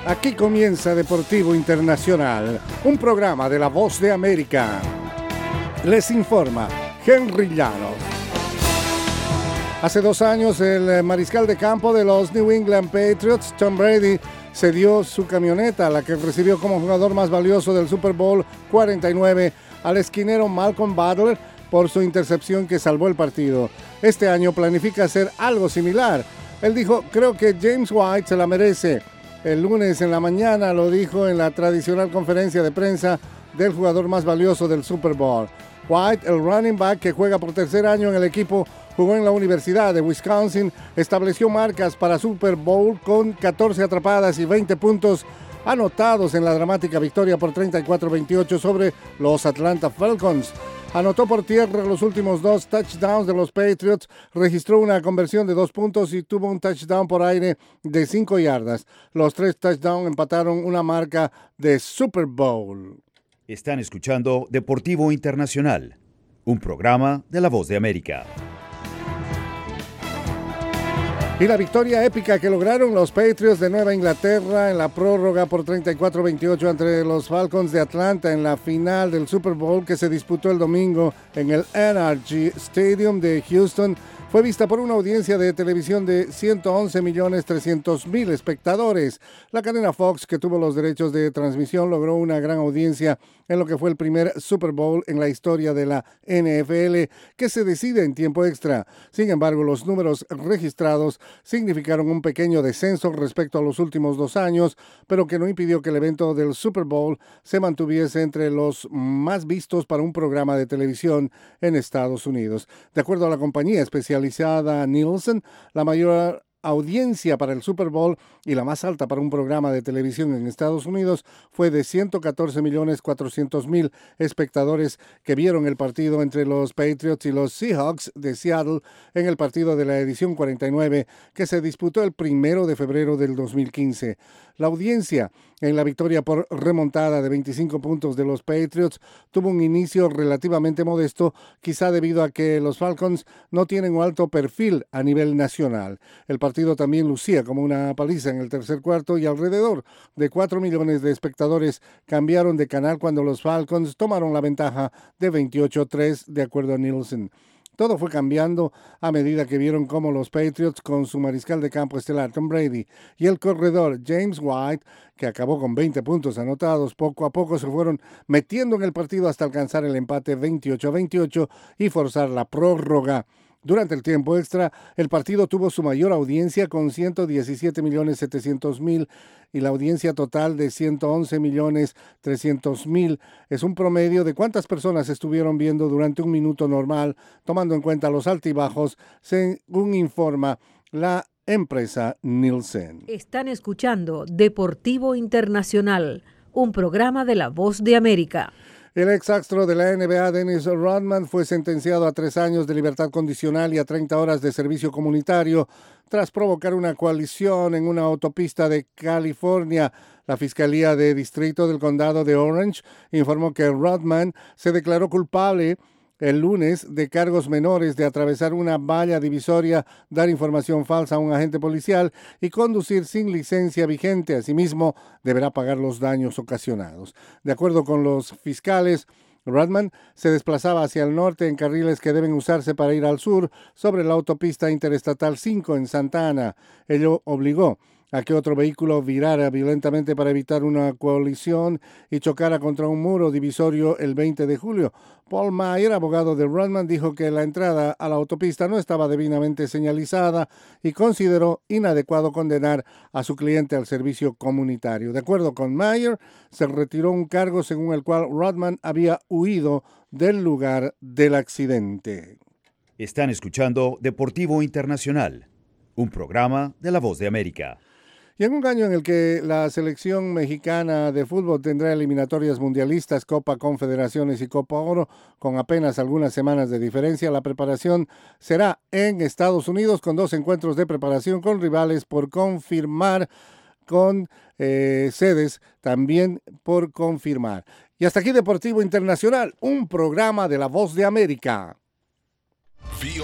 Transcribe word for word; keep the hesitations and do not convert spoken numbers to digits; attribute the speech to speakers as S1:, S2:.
S1: Aquí comienza Deportivo Internacional, un programa de La Voz de América. Les informa Henry Llanos. Hace dos años, el mariscal de campo de los New England Patriots, Tom Brady, cedió su camioneta, la que recibió como jugador más valioso del Super Bowl cuarenta y nueve, al esquinero Malcolm Butler por su intercepción que salvó el partido. Este año planifica hacer algo similar. Él dijo: creo que James White se la merece. El lunes en la mañana lo dijo en la tradicional conferencia de prensa del jugador más valioso del Super Bowl. White, el running back que juega por tercer año en el equipo, jugó en la Universidad de Wisconsin, estableció marcas para Super Bowl con catorce atrapadas y veinte puntos anotados en la dramática victoria por treinta y cuatro a veintiocho sobre los Atlanta Falcons. Anotó por tierra los últimos dos touchdowns de los Patriots, registró una conversión de dos puntos y tuvo un touchdown por aire de cinco yardas. Los tres touchdowns empataron una marca de Super Bowl.
S2: Están escuchando Deportivo Internacional, un programa de La Voz de América.
S1: Y la victoria épica que lograron los Patriots de Nueva Inglaterra en la prórroga por treinta y cuatro a veintiocho ante los Falcons de Atlanta en la final del Super Bowl que se disputó el domingo en el N R G Stadium de Houston fue vista por una audiencia de televisión de ciento once millones trescientos mil espectadores. La cadena Fox, que tuvo los derechos de transmisión, logró una gran audiencia en lo que fue el primer Super Bowl en la historia de la N F L, que se decide en tiempo extra. Sin embargo, los números registrados significaron un pequeño descenso respecto a los últimos dos años, pero que no impidió que el evento del Super Bowl se mantuviese entre los más vistos para un programa de televisión en Estados Unidos. De acuerdo a la compañía especializada Nielsen, la mayor audiencia para el Super Bowl y la más alta para un programa de televisión en Estados Unidos fue de ciento catorce millones cuatrocientos mil espectadores que vieron el partido entre los Patriots y los Seahawks de Seattle en el partido de la edición cuarenta y nueve que se disputó el primero de febrero del dos mil quince. La audiencia en la victoria por remontada de veinticinco puntos de los Patriots tuvo un inicio relativamente modesto, quizá debido a que los Falcons no tienen un alto perfil a nivel nacional. El partido también lucía como una paliza en el tercer cuarto y alrededor de cuatro millones de espectadores cambiaron de canal cuando los Falcons tomaron la ventaja de veintiocho a tres de acuerdo a Nielsen. Todo fue cambiando a medida que vieron cómo los Patriots, con su mariscal de campo estelar Tom Brady y el corredor James White, que acabó con veinte puntos anotados, poco a poco se fueron metiendo en el partido hasta alcanzar el empate veintiocho a veintiocho y forzar la prórroga. Durante el tiempo extra, el partido tuvo su mayor audiencia con ciento diecisiete millones setecientos mil y la audiencia total de ciento once millones trescientos mil. Es un promedio de cuántas personas estuvieron viendo durante un minuto normal, tomando en cuenta los altibajos, según informa la empresa Nielsen.
S3: Están escuchando Deportivo Internacional, un programa de La Voz de América.
S1: El ex astro de la N B A, Dennis Rodman, fue sentenciado a tres años de libertad condicional y a treinta horas de servicio comunitario tras provocar una colisión en una autopista de California. La Fiscalía de Distrito del Condado de Orange informó que Rodman se declaró culpable el lunes de cargos menores de atravesar una valla divisoria, dar información falsa a un agente policial y conducir sin licencia vigente. Asimismo, deberá pagar los daños ocasionados. De acuerdo con los fiscales, Rodman se desplazaba hacia el norte en carriles que deben usarse para ir al sur sobre la autopista interestatal cinco en Santa Ana. Ello obligó a que otro vehículo virara violentamente para evitar una colisión y chocara contra un muro divisorio el veinte de julio. Paul Mayer, abogado de Rodman, dijo que la entrada a la autopista no estaba debidamente señalizada y consideró inadecuado condenar a su cliente al servicio comunitario. De acuerdo con Mayer, se retiró un cargo según el cual Rodman había huido del lugar del accidente.
S2: Están escuchando Deportivo Internacional, un programa de La Voz de América.
S1: Y en un año en el que la selección mexicana de fútbol tendrá eliminatorias mundialistas, Copa Confederaciones y Copa Oro, con apenas algunas semanas de diferencia, la preparación será en Estados Unidos con dos encuentros de preparación con rivales por confirmar, con eh, sedes también por confirmar. Y hasta aquí Deportivo Internacional, un programa de La Voz de América.